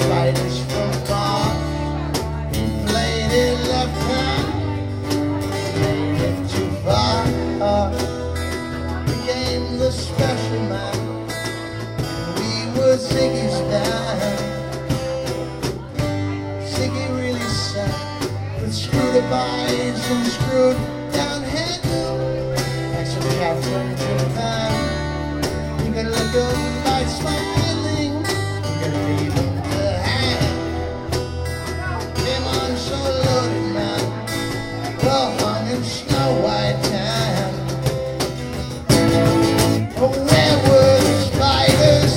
spiders from Mars. Played it left hand, played it too far. Became the special man. We were Ziggy's band. Ziggy really sang with screwed up eyes and screwed down head. Like some cat from Japan. You can look up by smiling. You can leave him to hang. Came on so loaded, man. Well hung in Snow White tan. Oh, where were the spiders?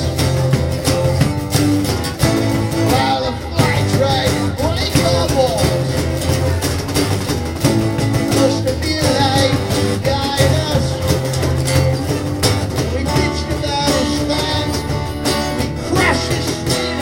While the fly tried to break our walls. Must have been like to guide us. We pitched about our stands. We crashed the street.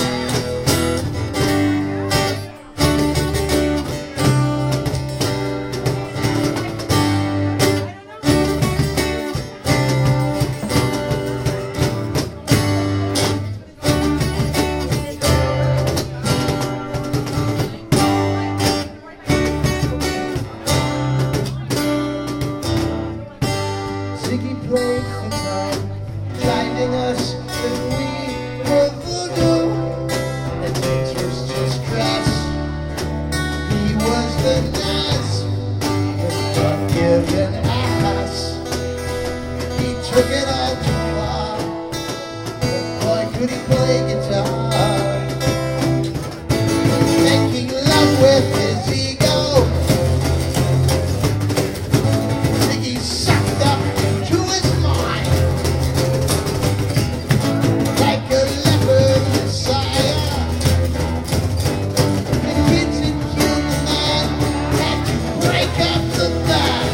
Ziggy played the drum, blinding us that we were voodoo. And Diggs was just crass. He was the Nas, the God-given ass. He took it all too far, but boy could he play guitar. Making love with his ego. Ziggy sucked up to his mind like a leopard messiah. The kids that killed the man had to break up the band.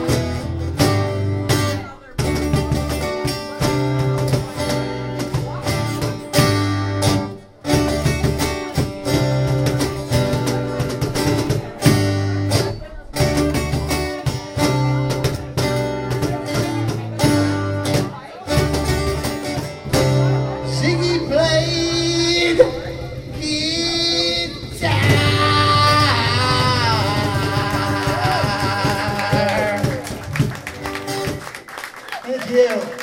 Ziggy played guitar. Thank you.